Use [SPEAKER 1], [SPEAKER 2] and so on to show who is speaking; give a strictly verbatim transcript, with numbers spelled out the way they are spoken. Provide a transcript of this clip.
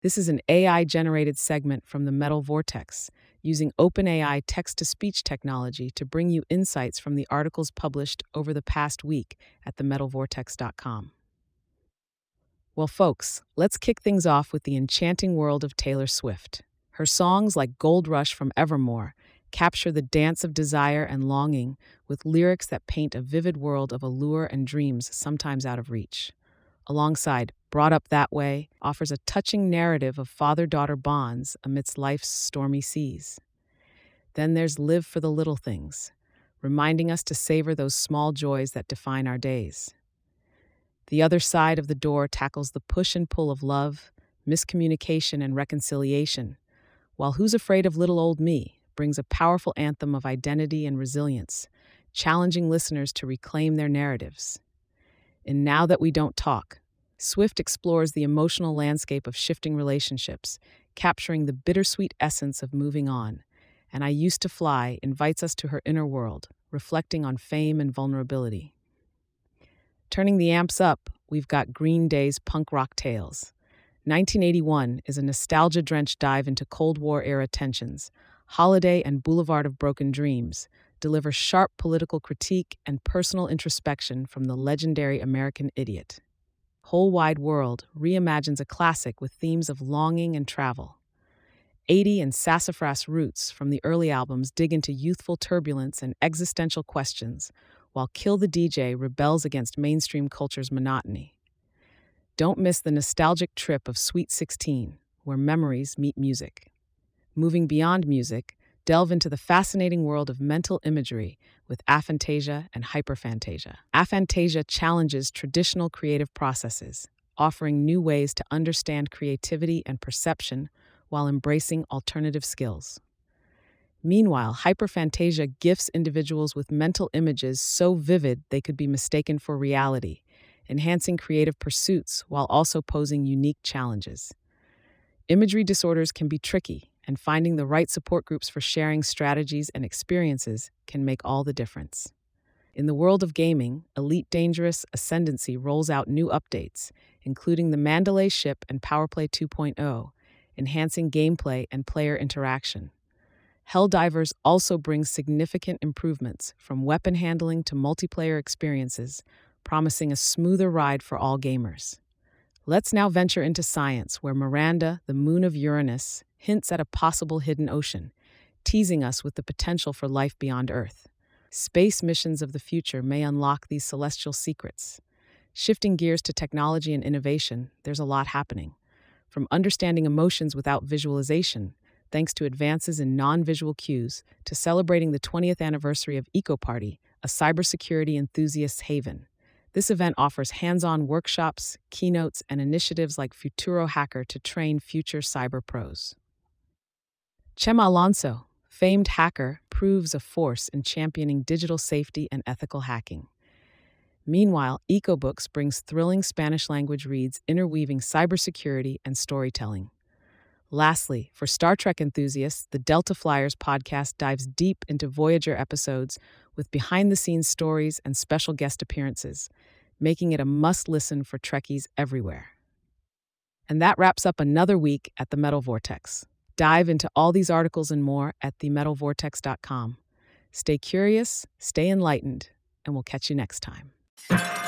[SPEAKER 1] This is an A I-generated segment from the Metal Vortex, using OpenAI text-to-speech technology to bring you insights from the articles published over the past week at the metal vortex dot com. Well, folks, let's kick things off with the enchanting world of Taylor Swift. Her songs like Gold Rush from Evermore capture the dance of desire and longing with lyrics that paint a vivid world of allure and dreams sometimes out of reach. Alongside Brought Up That Way offers a touching narrative of father-daughter bonds amidst life's stormy seas. Then there's Live for the Little Things, reminding us to savor those small joys that define our days. The Other Side of the Door tackles the push and pull of love, miscommunication, and reconciliation, while Who's Afraid of Little Old Me brings a powerful anthem of identity and resilience, challenging listeners to reclaim their narratives. In Now That We Don't Talk, Swift explores the emotional landscape of shifting relationships, capturing the bittersweet essence of moving on. And I Used to Fly invites us to her inner world, reflecting on fame and vulnerability. Turning the amps up, we've got Green Day's Punk Rock Tales. nineteen eighty-one is a nostalgia-drenched dive into Cold War-era tensions. Holiday and Boulevard of Broken Dreams deliver sharp political critique and personal introspection from the legendary American Idiot. Whole Wide World reimagines a classic with themes of longing and travel. eighty and Sassafras Roots from the early albums dig into youthful turbulence and existential questions, while Kill the D J rebels against mainstream culture's monotony. Don't miss the nostalgic trip of Sweet sixteen, where memories meet music. Moving beyond music, delve into the fascinating world of mental imagery with aphantasia and hyperphantasia. Aphantasia challenges traditional creative processes, offering new ways to understand creativity and perception while embracing alternative skills. Meanwhile, hyperphantasia gifts individuals with mental images so vivid they could be mistaken for reality, enhancing creative pursuits while also posing unique challenges. Imagery disorders can be tricky, and finding the right support groups for sharing strategies and experiences can make all the difference. In the world of gaming, Elite Dangerous Ascendancy rolls out new updates, including the Mandalay Ship and Powerplay two point oh, enhancing gameplay and player interaction. Helldivers also brings significant improvements, from weapon handling to multiplayer experiences, promising a smoother ride for all gamers. Let's now venture into science, where Miranda, the moon of Uranus, hints at a possible hidden ocean, teasing us with the potential for life beyond Earth. Space missions of the future may unlock these celestial secrets. Shifting gears to technology and innovation, there's a lot happening. From understanding emotions without visualization, thanks to advances in non-visual cues, to celebrating the twentieth anniversary of EcoParty, a cybersecurity enthusiast's haven. This event offers hands-on workshops, keynotes, and initiatives like Futuro Hacker to train future cyber pros. Chema Alonso, famed hacker, proves a force in championing digital safety and ethical hacking. Meanwhile, EcoBooks brings thrilling Spanish-language reads interweaving cybersecurity and storytelling. Lastly, for Star Trek enthusiasts, the Delta Flyers podcast dives deep into Voyager episodes with behind-the-scenes stories and special guest appearances, making it a must-listen for Trekkies everywhere. And that wraps up another week at the Metal Vortex. Dive into all these articles and more at the metal vortex dot com. Stay curious, stay enlightened, and we'll catch you next time.